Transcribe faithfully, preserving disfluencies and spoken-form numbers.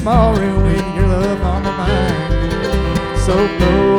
small room with your love on my mind. So close